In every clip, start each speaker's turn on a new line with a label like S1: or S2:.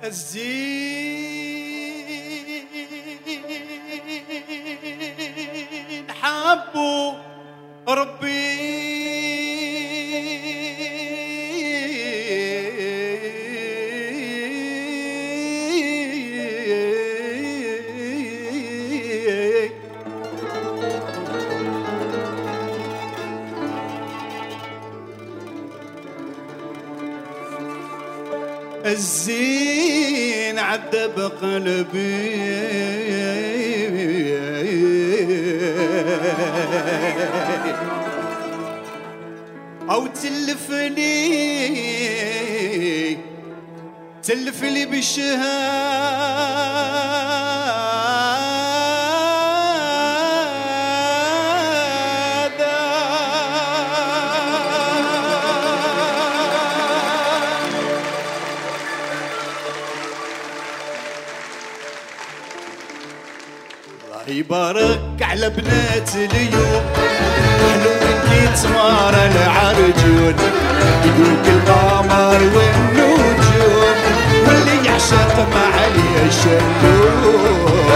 S1: الزين حبوا ربي الزين عذب قلبي أو تلف لي بالشهادة الله يبارك على بنات اليوم حلوين كي تمار العرجون يدوك القمر والنجوم واللي يعشق ما عليه شلوم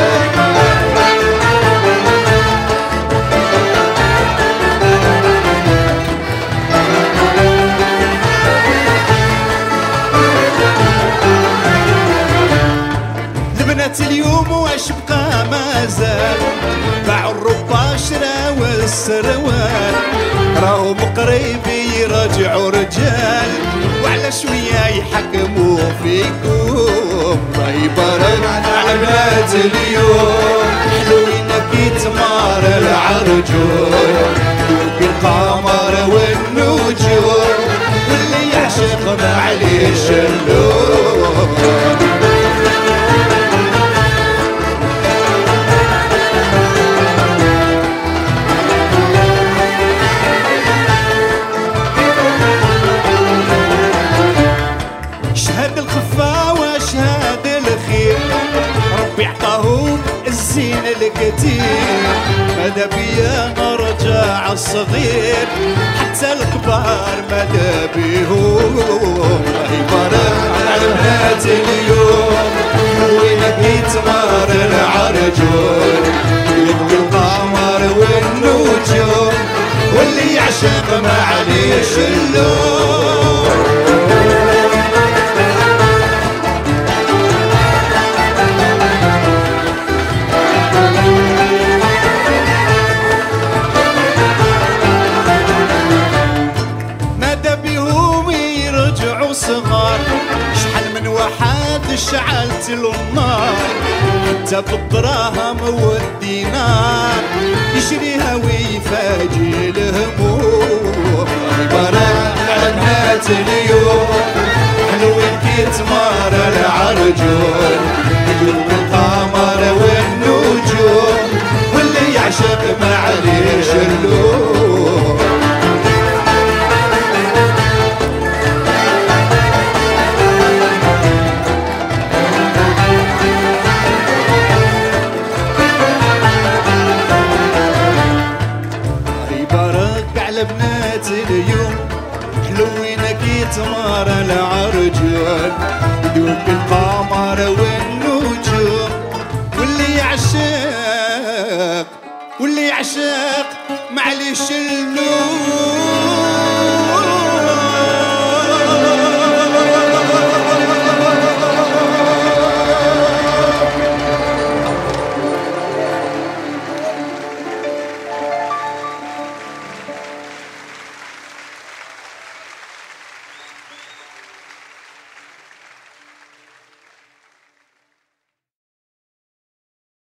S1: البنات اليوم واش بقى ما زال باعوا الربا شراو السروال راهم قريب يرجعوا رجال وعلى شويه يحكموا فيكم الله يبارك على بنات اليوم حلوين كي تمار العرجون دوك القمر والنجوم واللي يعشق ما عليه شلوم الزين الكتير ماذا بيا رجع الصغير حتى الكبار ماذا بيهم الله يبارك على بنات اليوم وين كي تمار العرجون يبكي القمر والنجوم واللي يعشق ما عليه شلوم شعلت النار حتى بالدراهم والدينار يشريها ويفاجئ الهموم يبارك على بنات اليوم حلوين كي تمار العرجون يدوك القمر والنجوم واللي يعشق ما عليه شلوم بنات اليوم حلوين كي تمار العرجون يدوك القمر والنجوم واللي يعشق معليش اللوم